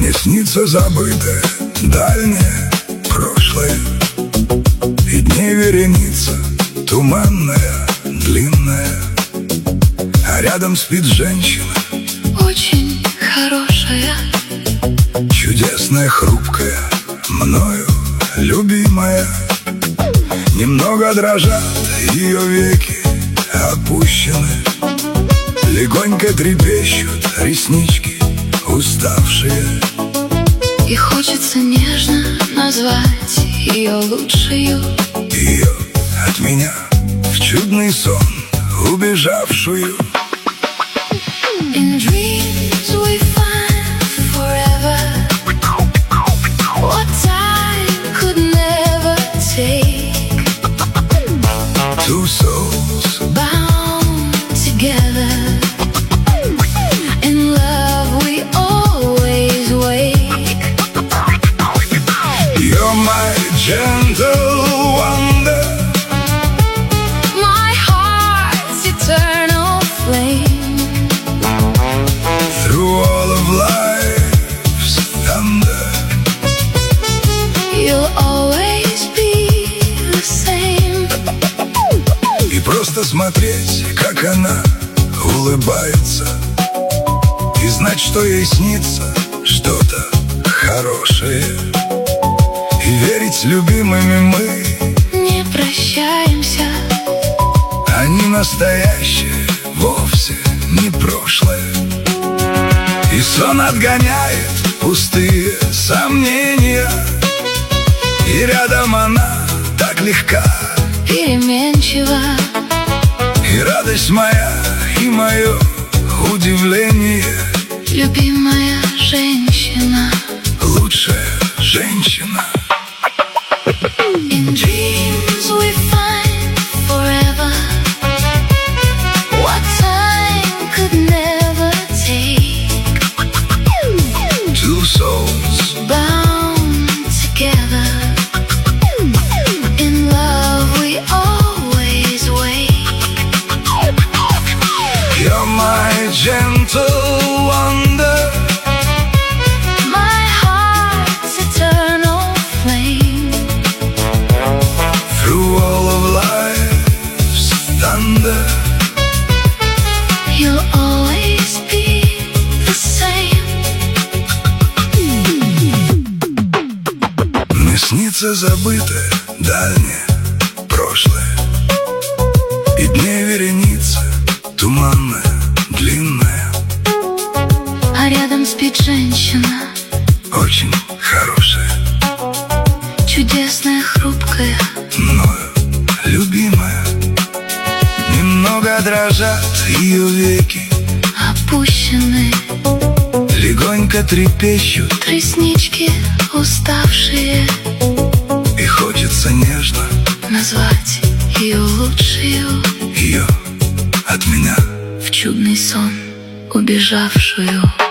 Мне снится забытое, дальнее прошлое, и дней вереница туманная, длинная, а рядом спит женщина, очень хорошая, чудесная, хрупкая, мною любимая. Немного дрожат ее веки опущены, легонько трепещут реснички уставшие. и хочется нежно назвать ее лучшею. Ее от меня в чудный сон убежавшую. In dreams we find forever what time could never take. Two souls Bound together in love we always wake. You're my gentle wonder, My heart's eternal flame. through all of life's thunder. You'll always be the same. И просто смотреть, как она улыбается, и знать, что ей снится что-то хорошее, и верить, любимыми мы Не прощаемся. они настоящее, вовсе не прошлое. И сон отгоняет пустые сомнения, и рядом она так легка, Переменчиво. и радость моя, и мое удивление. Любимая женщина. Лучшая женщина. In dreams we find forever what time could never take. Two souls Bound together in love we always wake. You're my gentle wonder, My heart's eternal flame. through all of life's thunder. You'll always be the same. Мне снится забытое, дальнее прошлое, и дней вереница туманная, длинная, А рядом спит женщина, очень хорошая, чудесная, хрупкая. мною любимая. Немного дрожат ее веки, Опущены легонько трепещут, реснички уставшие. и хочется нежно Назвать ее лучшею, ее от меня. в чудный сон убежавшую.